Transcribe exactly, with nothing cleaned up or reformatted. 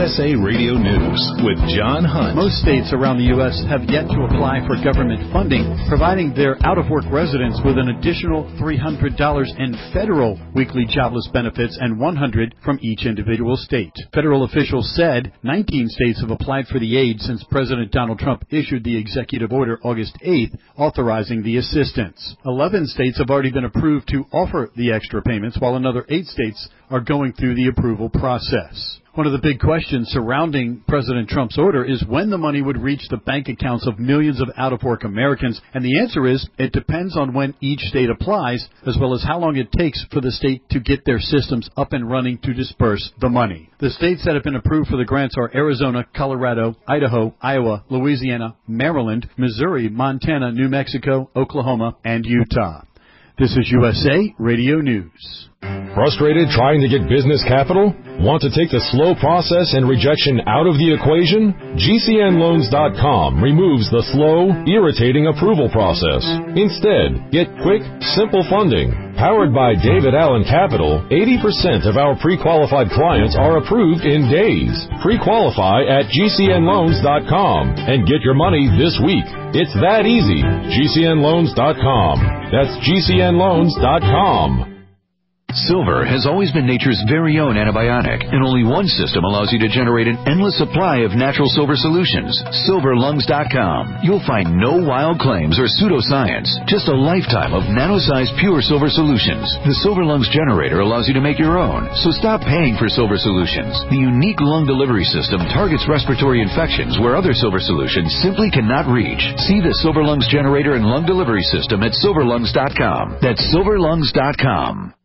S A Radio News with John Hunt. Most states around the U S have yet to apply for government funding, providing their out-of-work residents with an additional three hundred dollars in federal weekly jobless benefits and one hundred dollars from each individual state. Federal officials said nineteen states have applied for the aid since President Donald Trump issued the executive order August eighth authorizing the assistance. eleven states have already been approved to offer the extra payments, while another eight states are going through the approval process. One of the big questions surrounding President Trump's order is when the money would reach the bank accounts of millions of out-of-work Americans, and the answer is it depends on when each state applies, as well as how long it takes for the state to get their systems up and running to disperse the money. The states that have been approved for the grants are Arizona, Colorado, Idaho, Iowa, Louisiana, Maryland, Missouri, Montana, New Mexico, Oklahoma, and Utah. This is U S A Radio News. Frustrated trying to get business capital? Want to take the slow process and rejection out of the equation? G C N loans dot com removes the slow, irritating approval process. Instead, get quick, simple funding. Powered by David Allen Capital, eighty percent of our pre-qualified clients are approved in days. Pre-qualify at G C N loans dot com and get your money this week. It's that easy. G C N loans dot com. That's G C N loans dot com. Silver has always been nature's very own antibiotic, and only one system allows you to generate an endless supply of natural silver solutions. Silver Lungs dot com. You'll find no wild claims or pseudoscience, just a lifetime of nano-sized pure silver solutions. The Silver Lungs generator allows you to make your own, so stop paying for silver solutions. The unique lung delivery system targets respiratory infections where other silver solutions simply cannot reach. See the Silver Lungs generator and lung delivery system at Silver Lungs dot com. That's Silver Lungs dot com.